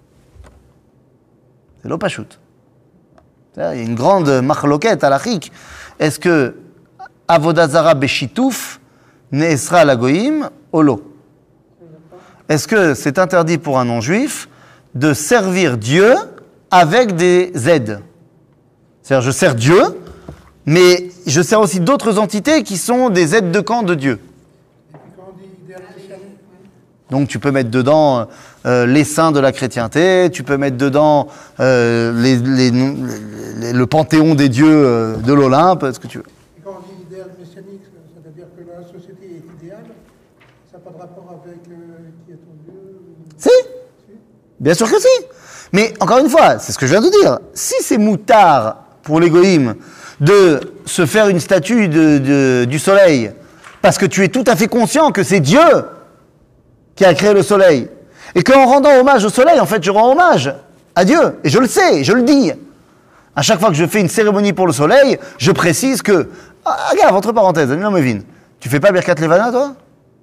C'est l'opachut. Il y a une grande machloket halachique. Est-ce que Avodah Zara beshitouf ne'esra la goïm ou lo? Est-ce que c'est interdit pour un non-juif de servir Dieu avec des aides? C'est-à-dire, je sers Dieu, mais je sers aussi d'autres entités qui sont des aides de camp de Dieu. Et puis quand on dit idéal messianique, Donc, tu peux mettre dedans euh, les saints de la chrétienté, tu peux mettre dedans euh, les, les, les- le panthéon des dieux euh, de l'Olympe, ce que tu veux. et quand on dit idéal messianique, ça veut dire que la société est idéale, ça n'a pas de rapport avec euh, qui est ton Dieu ou- Si, bien sûr que si. Mais encore une fois, c'est ce que je viens de dire. Si c'est moutard pour l'égoïme de se faire une statue de, de- du soleil, parce que tu es tout à fait conscient que c'est Dieu qui a créé le soleil, et qu'en rendant hommage au soleil, en fait, je rends hommage à Dieu, et je le sais, je le dis. À chaque fois que je fais une cérémonie pour le soleil, je précise que... Ah, regarde, entre parenthèses, Anina Mevin, tu fais pas Birkat Levana, toi?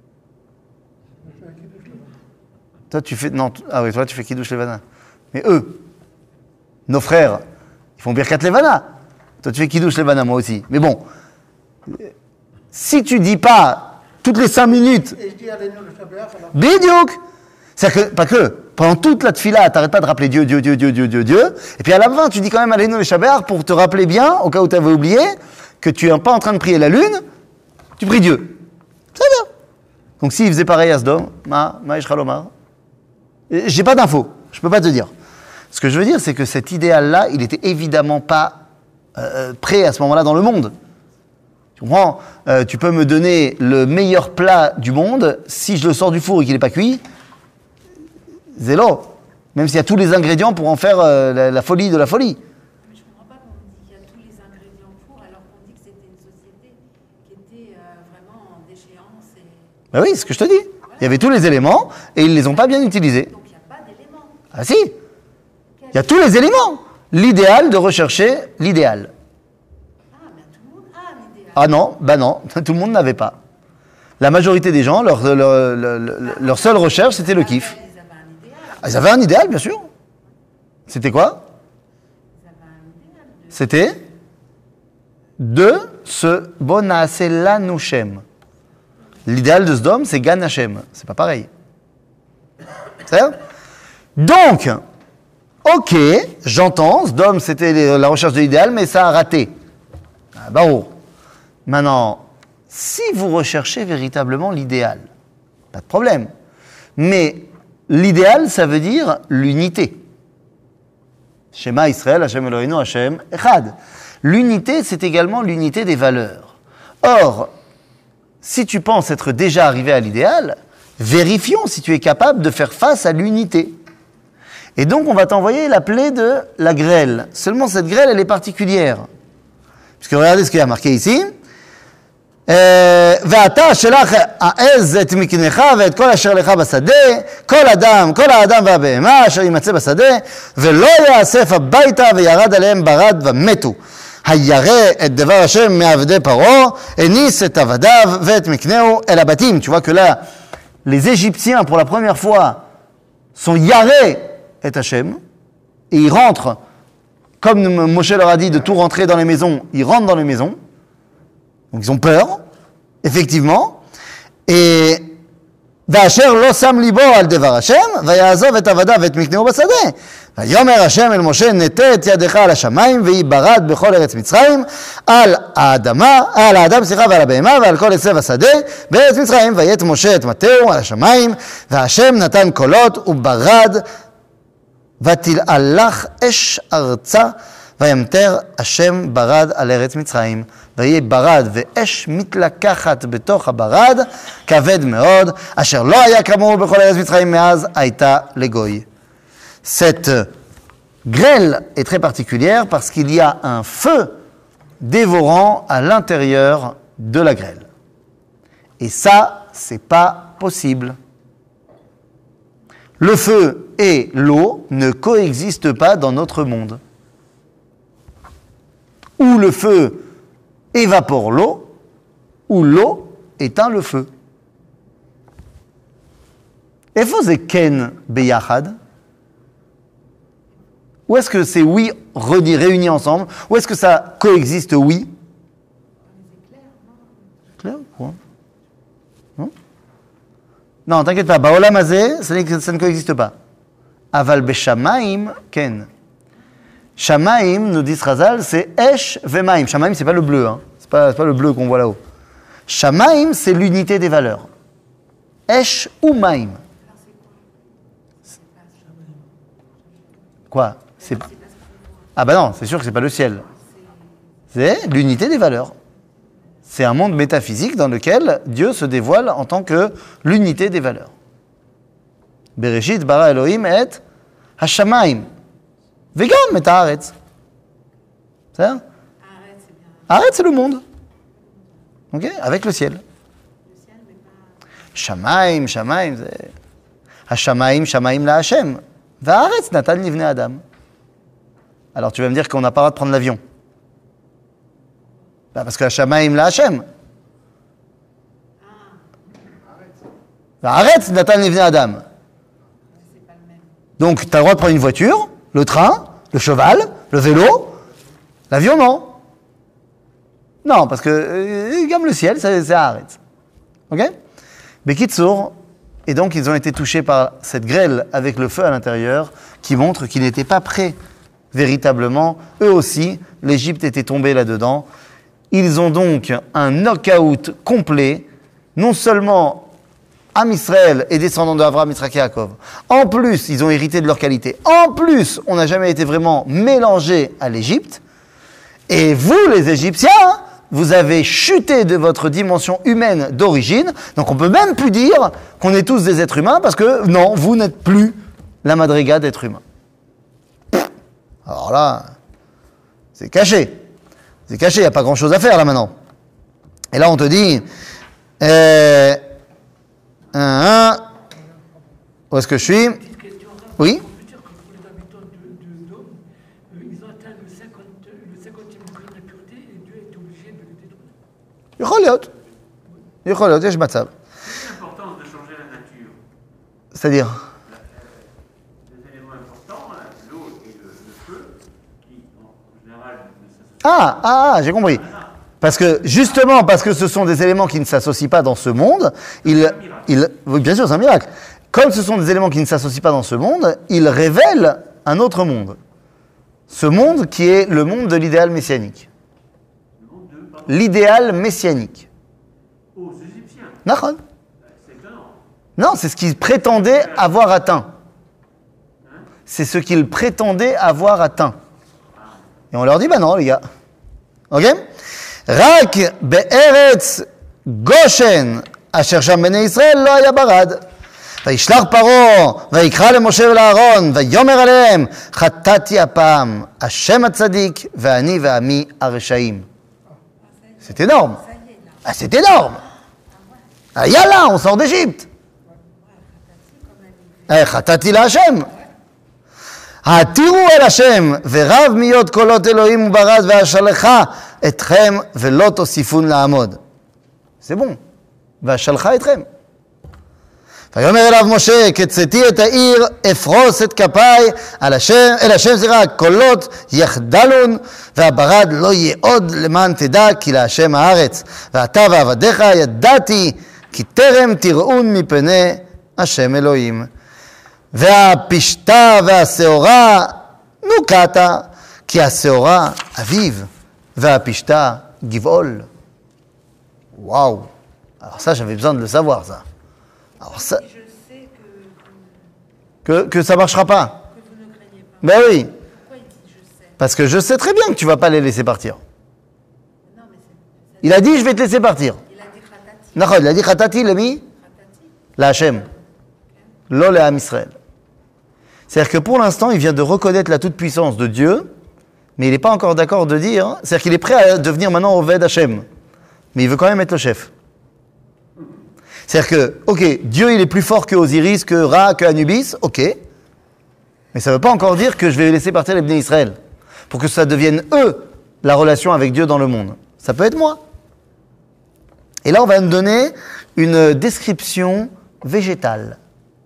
Toi, tu fais... Non, t- ah oui, toi, tu fais Kiddush Levana. Mais eux, nos frères, ils font Birkat Levana. Toi, tu fais Kiddush Levana, moi aussi. Mais bon, si tu dis pas toutes les cinq minutes, Et je dis Allélu le Shabbat, alors Bidiouk, c'est-à-dire que, pas que, pendant toute la tfila, t'arrêtes pas de rappeler Dieu, Dieu, Dieu, Dieu, Dieu, Dieu, Dieu, et puis à la fin, tu dis quand même Allélu le Shabbat pour te rappeler bien, au cas où tu avais oublié, que tu n'es pas en train de prier la lune, tu pries Dieu. C'est bien. Donc s'il faisait pareil à Sdom, ma, ma, Ishralomar, j'ai pas d'infos, je peux pas te dire. Ce que je veux dire, c'est que cet idéal-là, il était évidemment pas euh, prêt à ce moment-là dans le monde. Tu comprends? Euh, tu peux me donner le meilleur plat du monde, si je le sors du four et qu'il n'est pas cuit, zélo. Même s'il y a tous les ingrédients pour en faire euh, la, la folie de la folie. Mais je ne comprends pas qu'on dit qu'il y a tous les ingrédients pour, alors qu'on dit que c'était une société qui était euh, vraiment en déchéance. Et... Ben oui, c'est ce que je te dis. Il y avait tous les éléments et ils ne les ont pas bien utilisés. Donc il n'y a pas d'éléments. Ah si, il y a tous les éléments. L'idéal de rechercher l'idéal. Ah, mais tout le monde a un idéal. Ah non, bah non, tout le monde n'avait pas. La majorité des gens, leur, leur, leur, leur- leur seule recherche, c'était le kiff. Ils avaient un idéal. Ah, ils avaient un idéal, bien sûr. C'était quoi? Ils avaient un idéal. De... C'était de ce Bonaase Lanushem. L'idéal de Sdom, c'est Gan Hashem. C'est pas pareil. C'est ça? Donc, ok, j'entends, Sdom, c'était les- la recherche de l'idéal, mais ça a raté. Ah, bah oh. Maintenant, si vous recherchez véritablement l'idéal, pas de problème. Mais l'idéal, ça veut dire l'unité. Shema Israël, Hashem Eloheinu, Hashem Echad. L'unité, c'est également l'unité des valeurs. Or, si tu penses être déjà arrivé à l'idéal, vérifions si tu es capable de faire face à l'unité. Et donc, on va t'envoyer la plaie de la grêle. Seulement, cette grêle, elle est particulière. Puisque regardez ce qu'il y a marqué ici. ואתה שלח העז את מקנך ואת כל אשר לך בשדה, כל אדם, כל האדם והבהמה אשר יימצא בשדה, ולא יאסף הביתה וירד עליהם ברד ומתו. הירא את דבר השם מעבדי פרעה, הניס את עבדיו ואת מקנהו אל הבתים. Tu vois que là, les Égyptiens, pour la première fois, sont yaré et Hachem, et ils rentrent, comme Moshe leur a dit de tout rentrer dans les maisons, ils rentrent dans les maisons. Donc ils ont peur, effectivement, et ואשר לא שם ליבו על דבר השם, ויעזוב את עבדיו ואת מקנהו בשדה. ויאמר השם אל משה, נטה את ידך על השמיים, ויהי ברד בכל ארץ מצרים, על האדמה, על האדם, סליחה, ועל הבהמה, ועל כל עשב השדה, בארץ מצרים, ויית משה את מטהו על השמיים, והשם נתן קולות, וברד, ותלעלך אש ארצה, וימטר השם ברד על ארץ מצרים, ויהי ברד ואש מתלקחת בתוך הברד, כבד מאוד, אשר לא היה כמוהו בכל ארץ מצרים מאז הייתה לגוי. Cette grêle est très particulière parce qu'il y a un feu dévorant à l'intérieur de la grêle. Et ça, c'est pas possible. Le feu et l'eau ne coexistent pas dans notre monde. Ou le feu évapore l'eau, ou l'eau éteint le feu. איפה זה כן ביחד? Ou est-ce que c'est oui réunis ensemble? Ou est-ce que ça coexiste oui? Clair, quoi? Non? Non, t'inquiète pas. Baolam hazeh, ça ne coexiste pas. Aval beshamayim, ken. Shamaim, nous dit Chazal, c'est Esh Vemaim. Shamaim, c'est pas le bleu, hein. C'est pas, c'est pas le bleu qu'on voit là-haut. Shamaim, c'est l'unité des valeurs. Esh ou Maim. Quoi? C'est... Ah bah non, c'est sûr que c'est pas le ciel. C'est l'unité des valeurs. C'est un monde métaphysique dans lequel Dieu se dévoile en tant que l'unité des valeurs. Bereshit bara Elohim et Hashamaim. וגם את הארץ. בסדר? הארץ c'est le monde. Ok? Avec le ciel. שמיים, שמיים זה... השמיים, שמיים להשם. והארץ נתן לבני אדם. Alors tu vas me dire qu'on n'a pas le droit de prendre l'avion. Bah, parce que השמיים להשם. והארץ נתן לבני אדם. Donc tu as le droit de prendre une voiture, le train, le cheval, le vélo, l'avion, non. Non, parce que euh, comme le ciel, c'est, c'est Haaretz. Ok? Bekitsour, et donc ils ont été touchés par cette grêle avec le feu à l'intérieur, qui montre qu'ils n'étaient pas prêts véritablement. Eux aussi, l'Égypte était tombée là-dedans. Ils ont donc un knock-out complet, non seulement Am Israël et descendants de Avraham, Yitzhak et Yaakov. En plus, ils ont hérité de leur qualité. En plus, on n'a jamais été vraiment mélangé à l'Égypte. Et vous, les Égyptiens, vous avez chuté de votre dimension humaine d'origine. Donc on ne peut même plus dire qu'on est tous des êtres humains parce que non, vous n'êtes plus la madriga d'êtres humains. Alors là, c'est caché. C'est caché, il n'y a pas grand-chose à faire là maintenant. Et là, on te dit... Euh, Un, un. Où est-ce que je suis? Petite question. Oui. On peut dire que pour les habitants de, de Dôme, euh, ils ont atteint le, cinquante, le cinquantième degré de la pureté et Dieu est obligé de les détruire. יכול להיות. יכול להיות, יש מצב. C'est l'importance de changer la nature. C'est-à-dire? Des éléments importants, hein, l'eau et le, le feu, qui en général ne s'associent Ah, ah, ah, j'ai compris. Parce que, justement, parce que ce sont des éléments qui ne s'associent pas dans ce monde, ils, ils, oui, bien sûr, c'est un miracle. Comme ce sont des éléments qui ne s'associent pas dans ce monde, ils révèlent un autre monde. Ce monde qui est le monde de l'idéal messianique. le monde de, pardon, L'idéal messianique. aux Égyptiens. Nachon. C'est étonnant. Non, c'est ce qu'ils prétendaient avoir atteint. C'est ce qu'ils prétendaient avoir atteint. Et on leur dit, bah non, les gars. Ok? רק בארץ גושן, אשר שם בני ישראל לא היה ברד. וישלח פרעה, ויקרא למשה ולאהרון, ויאמר עליהם, חטאתי הפעם, השם הצדיק, ואני ועמי הרשעים. C'est énorme. Ah, c'est énorme. Ah, yalla, on sort d'Égypte. Eh, חטאתי להשם. התירו אל השם, ורב מיות קולות אלוהים וברד, ואשלחה אתכם, ולא תוסיפון לעמוד. זה בום. ואשלחה אתכם. ויאמר אליו משה, כצאתי את העיר, אפרוס את כפיי על השם, אל השם זרע, קולות יחדלון, והברד לא יהיה עוד למען תדע, כי להשם הארץ. ואתה ועבדיך ידעתי כי טרם תראון מפני השם אלוהים. והפשתה והשעורה נוקתה, כי השעורה אביב, והפשתה גבעול. Waouh! Alors ça, j'avais besoin de le savoir, ça. Alors ça... Je sais que, Que, que ça ne marchera pas. que vous ne craignez pas. Ben oui, Pourquoi il dit je sais? parce que je sais très bien que tu ne vas pas les laisser partir. Non, mais c'est. Il a dit, je vais te laisser partir. Il a dit khatati. D'accord, il a dit, Khatati, il a mis Khatati. la Hachem. Lo le Ham Israël. C'est-à-dire que pour l'instant, il vient de reconnaître la toute-puissance de Dieu, mais il n'est pas encore d'accord de dire, c'est-à-dire qu'il est prêt à devenir maintenant Oved Hachem, mais il veut quand même être le chef. C'est-à-dire que, ok, Dieu il est plus fort que Osiris, que Ra, que Anubis, ok, mais ça ne veut pas encore dire que je vais laisser partir les Bnei Israël, pour que ça devienne eux la relation avec Dieu dans le monde. Ça peut être moi. Et là, on va nous donner une description végétale.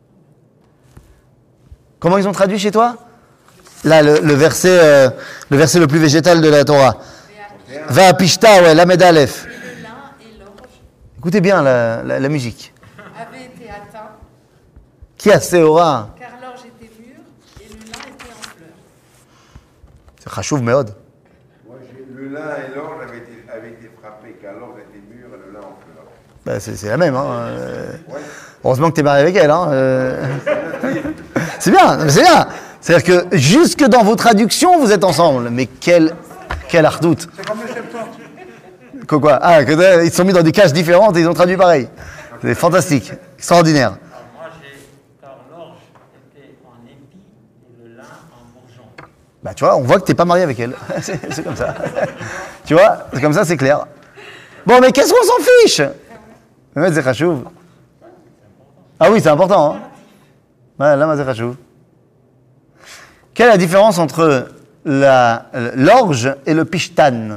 Comment ils ont traduit chez toi? Là, le, le, verset, euh, le verset le plus végétal de la Torah. Va'apishta, ouais, Lamed Aleph. Et le lin et l'orge Écoutez bien la, la, la musique. avaient été atteints, Qui a Seora? car l'orge était mûre et le lin était en fleurs. C'est Chachouv Meod. Moi, j'ai- le lin et l'orge avaient été, avaient été frappés, car l'orge était mûr et le lin en fleurs. Bah, c'est, c'est la même. Hein. euh. Ouais. Heureusement que tu es marié avec elle. Hein. euh. C'est bien, non, mais c'est bien. C'est-à-dire que jusque dans vos traductions, vous êtes ensemble. Mais quel, quel ardoute. C'est comme le Septante. Quoi, quoi Ah, que, ils se sont mis dans des cases différentes et ils ont traduit pareil. C'est fantastique, extraordinaire. Alors moi, j'ai, car l'orge était en épi et le lin en bourgeon. Bah tu vois, on voit que t'es pas marié avec elle. c'est, c'est comme ça. Tu vois, c'est comme ça, c'est clair. Bon, mais qu'est-ce qu'on s'en fiche? Ouais, c'est Chachouv. Ah oui, c'est important. Hein. Ouais, là, c'est Chachouv. Quelle est la différence entre la, l'orge et le pishtan?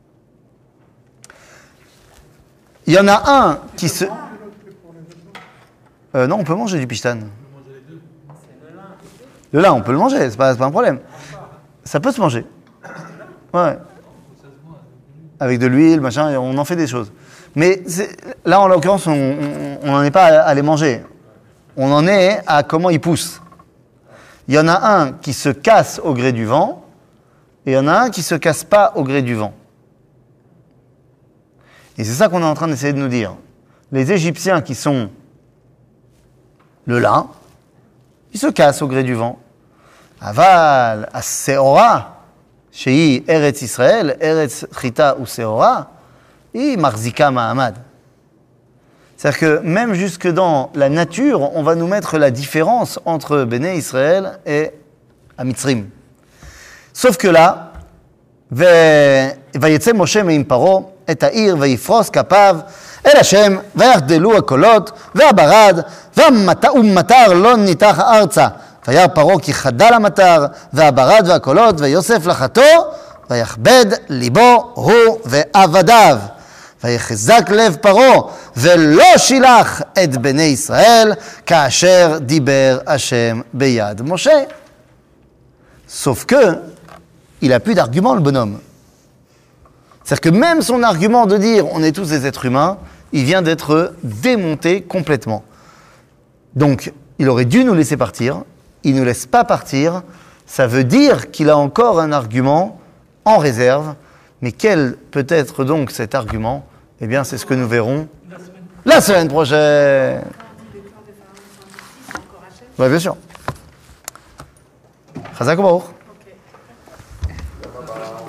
Il y en a un qui se... Euh, non, on peut manger du pishtan. Le lin, on peut le manger, c'est pas, c'est pas un problème. Ça peut se manger. Ouais. Avec de l'huile, machin, on en fait des choses. Mais c'est, là, en l'occurrence, on n'en est pas à, à les manger. On en est à comment ils poussent. Il y en a un qui se casse au gré du vent, et il y en a un qui ne se casse pas au gré du vent. Et c'est ça qu'on est en train d'essayer de nous dire. Les Égyptiens qui sont le lin, ils se cassent au gré du vent. Aval, as-seora, shei Eretz Israël, Eretz Chita ou Seora, et Marzika Mahamad. C'est-à-dire que même jusque dans la nature, on va nous mettre la différence entre Béné Israël et Amitzrim. Sauf que là, ויצא משה מעם פרעה את העיר ויפרוס כפיו אל השם ויחדלו הקולות והברד והמטר לא ניתח ארצה וירא פרעה כי חדל המטר והברד והקולות ויוסף לחתו ויכבד ליבו הוא ועבדיו ויחזק לב פרעה ולא שילח את בני ישראל כאשר דיבר השם ביד משה. Sauf que il n'a plus d'argument, le bonhomme. C'est-à-dire que même son argument de dire on est tous des êtres humains, il vient d'être démonté complètement. Donc, il aurait dû nous laisser partir. Il ne nous laisse pas partir. Ça veut dire qu'il a encore un argument en réserve. Mais quel peut être donc cet argument? Eh bien, c'est ce que nous verrons la semaine prochaine. Quand on dit le cœur de Pharaon s'endurcit, c'est encore Hachem. Oui, bien sûr. Chazak Baruch.